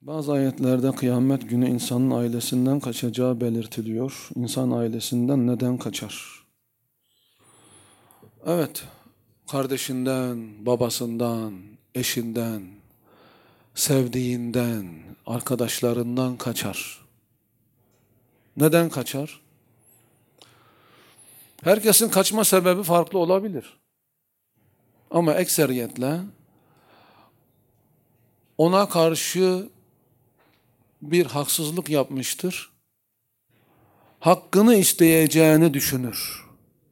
Bazı ayetlerde kıyamet günü insanın ailesinden kaçacağı belirtiliyor. İnsan ailesinden neden kaçar? Evet, kardeşinden, babasından, eşinden, sevdiğinden, arkadaşlarından kaçar. Neden kaçar? Herkesin kaçma sebebi farklı olabilir. Ama ekseriyetle ona karşı bir haksızlık yapmıştır. Hakkını isteyeceğini düşünür.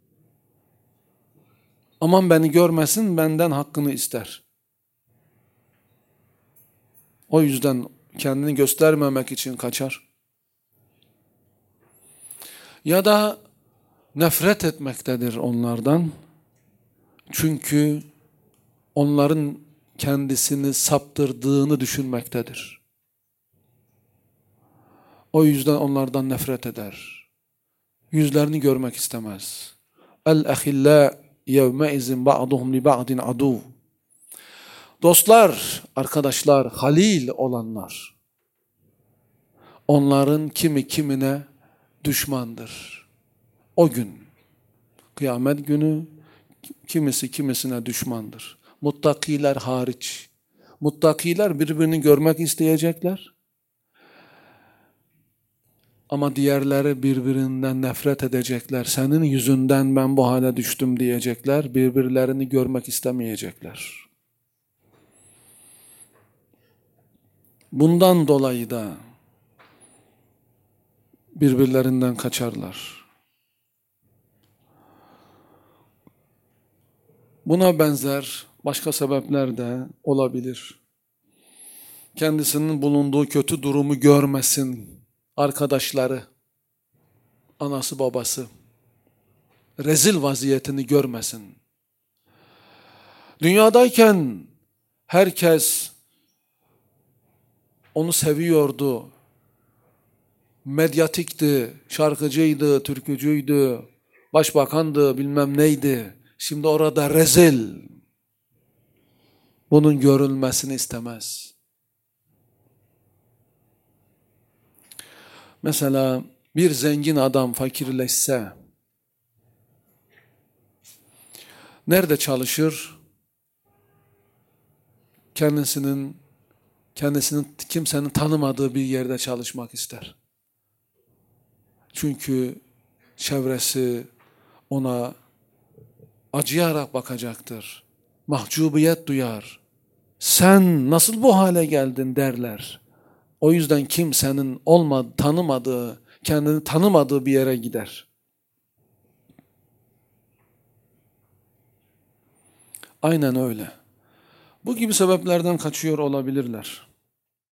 Aman beni görmesin, benden hakkını ister. O yüzden kendini göstermemek için kaçar. Ya da nefret etmektedir onlardan. Çünkü onların kendisini saptırdığını düşünmektedir. O yüzden onlardan nefret eder. Yüzlerini görmek istemez. El-ehillâ yevmeizin ba'duhum li ba'din aduv. Dostlar, arkadaşlar, halil olanlar, onların kimi kimine düşmandır. O gün, kıyamet günü, kimisi kimisine düşmandır. Muttakiler hariç. Muttakiler birbirini görmek isteyecekler. Ama diğerleri birbirinden nefret edecekler. Senin yüzünden ben bu hale düştüm diyecekler. Birbirlerini görmek istemeyecekler. Bundan dolayı da birbirlerinden kaçarlar. Buna benzer başka sebepler de olabilir. Kendisinin bulunduğu kötü durumu görmesin arkadaşları, anası babası, rezil vaziyetini görmesin. Dünyadayken herkes onu seviyordu, medyatikti, şarkıcıydı, türkücüydü, başbakandı, bilmem neydi. Şimdi orada rezil. Bunun görülmesini istemez. Mesela bir zengin adam fakirleşse, nerede çalışır? Kendisinin kimsenin tanımadığı bir yerde çalışmak ister. Çünkü çevresi ona acıyarak bakacaktır. Mahcubiyet duyar. Sen nasıl bu hale geldin derler. O yüzden kimsenin tanımadığı, kendini tanımadığı bir yere gider. Aynen öyle. Bu gibi sebeplerden kaçıyor olabilirler.